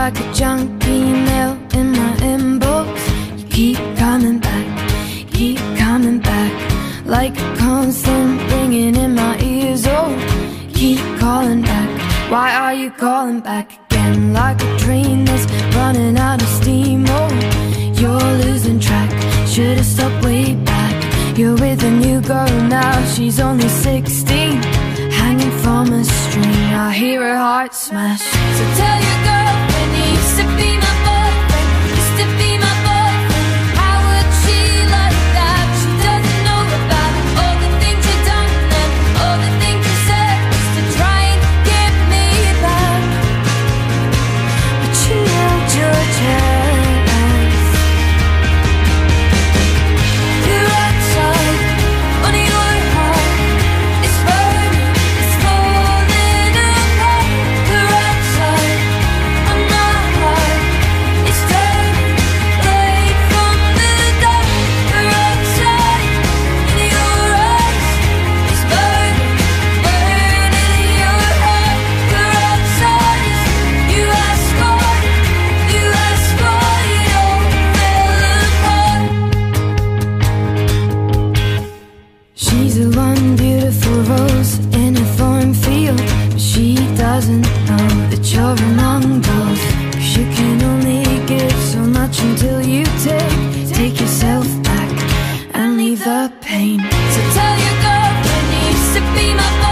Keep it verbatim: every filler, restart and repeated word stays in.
like a junk email in my inbox. You keep coming back, keep coming back, like a constant ringing in my ears. Oh, keep calling back. Why are you calling back again? Like a train that's running out of steam. Oh, you're losing track, should've stopped way back. You're with a new girl now, she's only sixteen, hanging from a string. I hear her heart smash. So tell your girlfriend he used to be my boyfriend, used to be my boyfriend. How would she like that? She doesn't know about all the things you've done and all the things you said just to try and get me back. But you held your chest. You're outside, on your heart, it's burning, it's falling apart. You're outside, on my heart, it's turning light from the dark. You're outside, in your eyes, it's burning, burning in your heart. You're outside, you ask why, you ask why it all fell apart. She's a one beautiful rose in a thorn field, but she doesn't know that you're among those. 'Cause you can only give so much until you take, take yourself back and leave the pain. So tell your girlfriend he used to be my boy.